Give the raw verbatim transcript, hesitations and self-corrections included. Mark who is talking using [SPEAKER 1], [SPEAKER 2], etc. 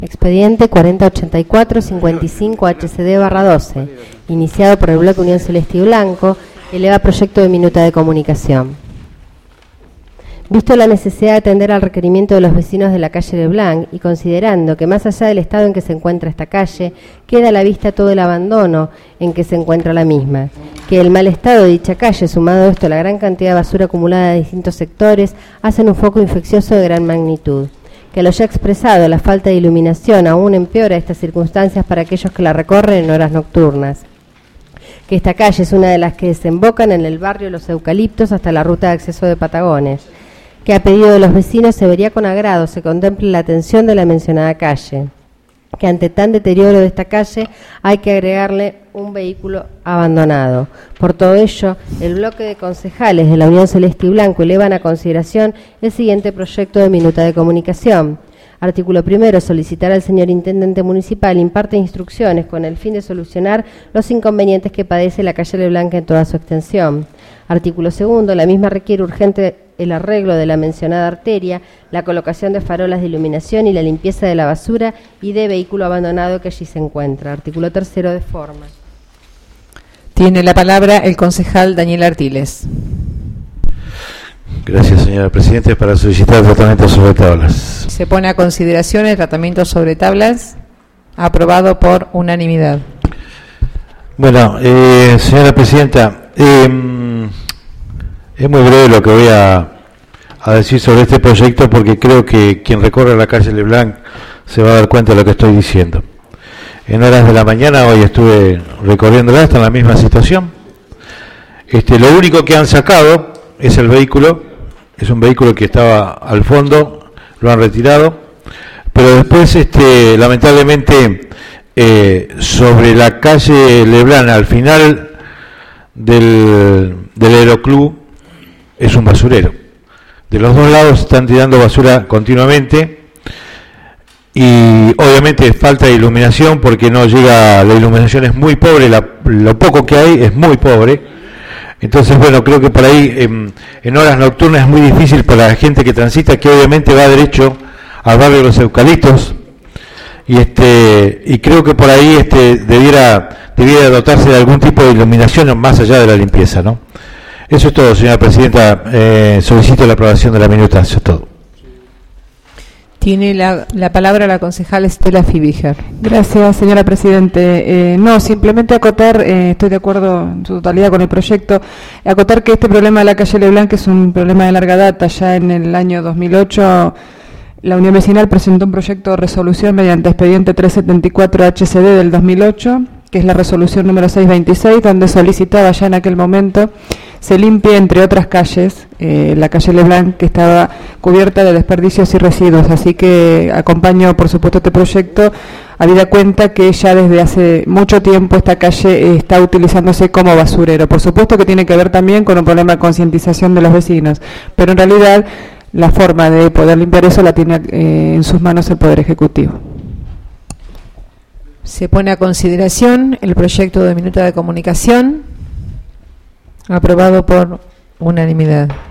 [SPEAKER 1] Expediente cuarenta ochenta y cuatro cincuenta y cinco H C D barra doce, iniciado por el Bloque Unión Celeste y Blanco, eleva proyecto de minuta de comunicación. Visto la necesidad de atender al requerimiento de los vecinos de la calle Leblanc y considerando que más allá del estado en que se encuentra esta calle, queda a la vista todo el abandono en que se encuentra la misma, que el mal estado de dicha calle, sumado a esto a la gran cantidad de basura acumulada de distintos sectores, hacen un foco infeccioso de gran magnitud, que lo ya expresado, la falta de iluminación aún empeora estas circunstancias para aquellos que la recorren en horas nocturnas, que esta calle es una de las que desembocan en el barrio Los Eucaliptos hasta la ruta de acceso de Patagones, que a pedido de los vecinos se vería con agrado se contemple la atención de la mencionada calle, que ante tan deterioro de esta calle hay que agregarle un vehículo abandonado. Por todo ello, el bloque de concejales de la Unión Celeste y Blanco elevan a consideración el siguiente proyecto de minuta de comunicación. Artículo primero, solicitar al señor Intendente Municipal imparte instrucciones con el fin de solucionar los inconvenientes que padece la calle Leblanc en toda su extensión. Artículo segundo, la misma requiere urgente el arreglo de la mencionada arteria, la colocación de farolas de iluminación y la limpieza de la basura y de vehículo abandonado que allí se encuentra. Artículo tercero, de forma.
[SPEAKER 2] Tiene la palabra el concejal Daniel Artiles.
[SPEAKER 3] Gracias, señora Presidenta, para solicitar tratamiento sobre tablas.
[SPEAKER 2] Se pone a consideración el tratamiento sobre tablas, aprobado por unanimidad.
[SPEAKER 3] Bueno, eh, señora Presidenta, eh, es muy breve lo que voy a, a decir sobre este proyecto porque creo que quien recorre la calle Leblanc se va a dar cuenta de lo que estoy diciendo. En horas de la mañana hoy estuve recorriéndola, está en la misma situación. Este, lo único que han sacado es el vehículo, es un vehículo que estaba al fondo, lo han retirado, pero después, este, lamentablemente, eh, sobre la calle Leblanc, al final del, del Aeroclub, es un basurero. De los dos lados están tirando basura continuamente y obviamente falta de iluminación porque no llega, la iluminación es muy pobre, la, lo poco que hay es muy pobre. Entonces, bueno, creo que por ahí en, en horas nocturnas es muy difícil para la gente que transita, que obviamente va derecho al barrio de Los Eucaliptos, y este y creo que por ahí este debiera debiera dotarse de algún tipo de iluminación más allá de la limpieza, ¿no? Eso es todo, señora Presidenta. Eh, solicito la aprobación de la minuta. Eso es todo.
[SPEAKER 2] Tiene la, la palabra la concejal Estela Fibiger.
[SPEAKER 4] Gracias, señora Presidente. Eh, no, simplemente acotar, eh, estoy de acuerdo en su totalidad con el proyecto, acotar que este problema de la calle Leblanc es un problema de larga data. Ya en el año dos mil ocho la Unión Vecinal presentó un proyecto de resolución mediante expediente trescientos setenta y cuatro H C D del dos mil ocho, que es la resolución número seiscientos veintiséis, donde solicitaba ya en aquel momento se limpie, entre otras calles, eh, la calle Leblanc, que estaba cubierta de desperdicios y residuos. Así que acompaño, por supuesto, este proyecto, habida cuenta que ya desde hace mucho tiempo esta calle eh, está utilizándose como basurero. Por supuesto que tiene que ver también con un problema de concientización de los vecinos, pero en realidad la forma de poder limpiar eso la tiene eh, en sus manos el Poder Ejecutivo.
[SPEAKER 2] Se pone a consideración el proyecto de minuta de comunicación, aprobado por unanimidad.